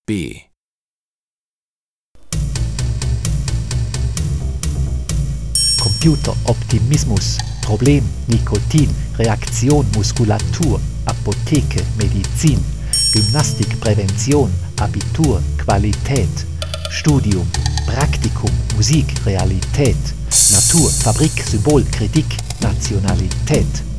B. Computer, Optimismus, Problem, Nikotin, Reaktion, Muskulatur, Apotheke, Medizin, Gymnastik, Prävention, Abitur, Qualität, Studium, Praktikum, Musik, Realität, Natur, Fabrik, Symbol, Kritik, Nationalität.